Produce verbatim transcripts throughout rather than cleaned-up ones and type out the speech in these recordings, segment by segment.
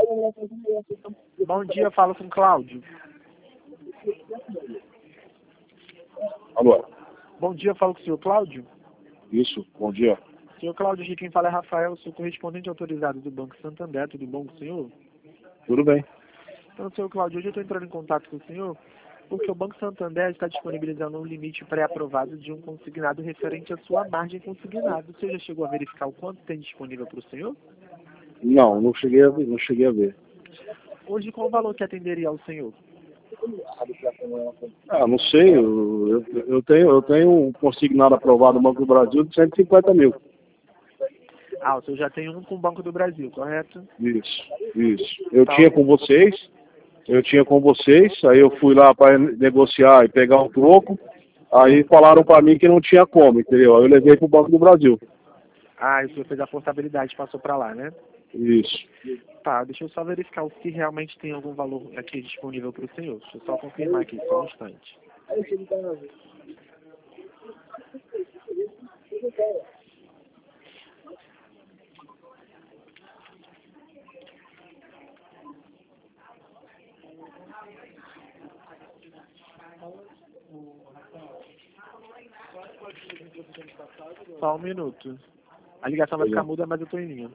Bom dia, falo com Cláudio. Alô? Bom dia, falo com o senhor Cláudio. Isso, bom dia. Senhor Cláudio, aqui quem fala é Rafael, sou correspondente autorizado do Banco Santander, tudo bom com o senhor? Tudo bem. Então, senhor Cláudio, hoje eu estou entrando em contato com o senhor porque o Banco Santander está disponibilizando um limite pré-aprovado de um consignado referente à sua margem consignada. Você já chegou a verificar o quanto tem disponível para o senhor? Não, não cheguei a ver, não cheguei a ver. Hoje, qual o valor que atenderia ao senhor? Ah, não sei, eu, eu, eu tenho, eu tenho um consignado aprovado no Banco do Brasil de cento e cinquenta mil. Ah, o senhor já tem um com o Banco do Brasil, correto? Isso, isso. Eu Tá. tinha com vocês, eu tinha com vocês, aí eu fui lá para negociar e pegar um troco, aí falaram para mim que não tinha como, entendeu? Aí eu levei para o Banco do Brasil. Ah, o senhor fez a portabilidade, passou para lá, né? Isso. Tá, deixa eu só verificar se realmente tem algum valor aqui disponível para o senhor. Deixa eu só confirmar aqui, só um instante. Só um minuto. A ligação vai ficar muda, mas eu tô em linha.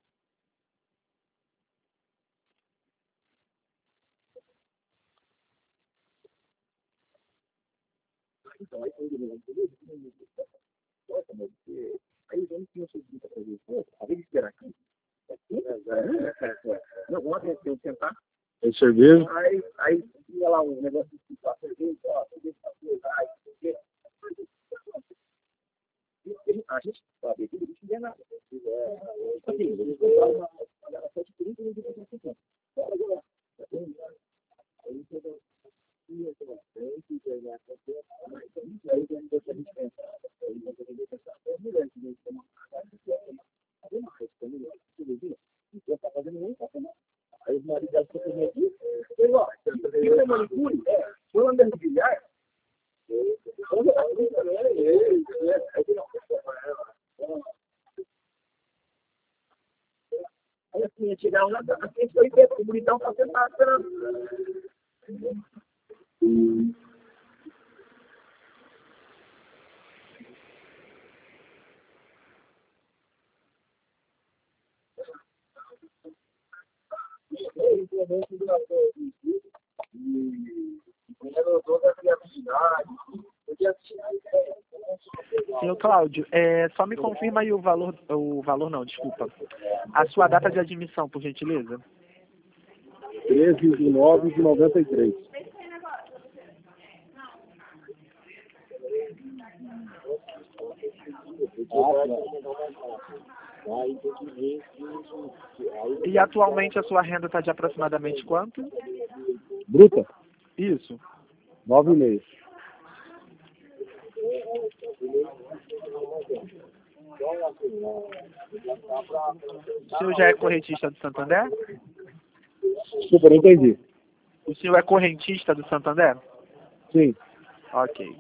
Não, ontem eu sentar. Tem cerveja? Aí, aí tinha lá um negócio de explicar cerveja, ó, cerveja pra coisa, aí, porque a gente sabe que não tinha nada. Assim, eles compraram uma gravação de trinta e cinco por cento. Aí chegou e eu falei, tem que ganhar qualquer coisa, aí tem que a gente pensar. Aí você tem que pensar, é melhor que a gente tomar fazer mais, tá melhor. Eu estava fazendo muito, tá fazendo. Aí os maridos que eu tenho aqui, eu ó, que é manicure? É, foi uma mergulhar. Aí a cliente chegava lá, a cliente foi ver, o bonitão tá sentado esperando. Senhor Cláudio, é, só me confirma aí o valor, o valor não, desculpa. A sua data de admissão, por gentileza. treze de nove de noventa e três. E atualmente a sua renda está de aproximadamente quanto? Bruta? Isso. nove e meio. O senhor já é correntista do Santander? Desculpa, não entendi. O senhor é correntista do Santander? Sim. Ok.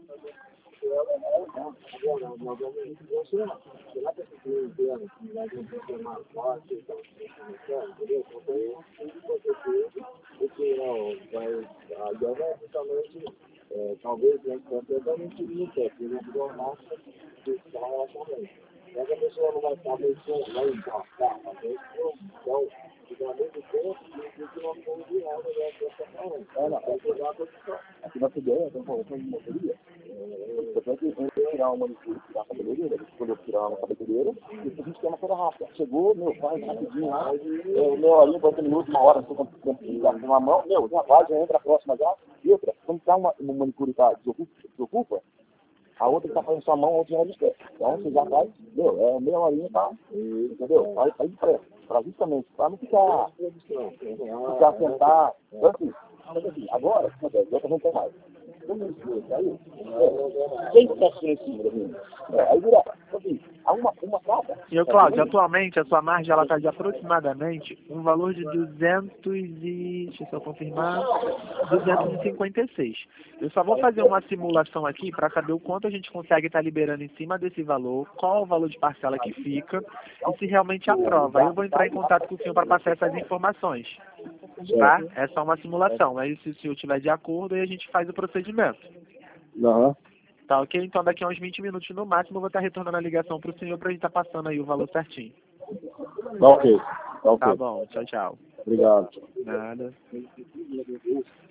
Talvez né, completamente limita, porque não for mais fiscal também. Mas a pessoa não vai estar muito lá em casa, então, ao mesmo tempo, que nós estamos de nada dessa forma. Olha, aqui na P D E, então, falando de motoria, depois que eu tirar uma tirar a cabeleireira, quando eu tirar uma cabeleireira, e a gente tem uma coisa rápida. Chegou, meu pai, rapidinho lá, meu ali, quarenta minutos, uma hora, você tem uma mão, meu, já vai, já entra a próxima já. E outra, quando tá uma, uma manicure tá, desocupa, desocupa, a outra está fazendo sua mão, a outra já desperta. Então você já vai, meu, é meia horinha, tá? Entendeu? Vai, vai depressa. Para justamente, para não ficar, ficar sentado. Então assim, assim, agora, eu tô fazendo mais. Aí, é, quem está assistindo em cima da minha? É, aí vira, assim, A uma, uma cada? Senhor Cláudio, atualmente a sua margem ela está de aproximadamente um valor de duzentos e... deixa eu só confirmar, duzentos e cinquenta e seis. Eu só vou fazer uma simulação aqui para saber o quanto a gente consegue estar liberando em cima desse valor, qual o valor de parcela que fica e se realmente aprova. Aí eu vou entrar em contato com o senhor para passar essas informações. Tá? É só uma simulação. Aí se o senhor estiver de acordo, aí a gente faz o procedimento. Aham. Tá ok? Então daqui a uns vinte minutos no máximo eu vou estar retornando a ligação para o senhor para a gente estar passando aí o valor certinho. Tá ok. Tá ok. Tá bom, tchau, tchau. Obrigado. Nada.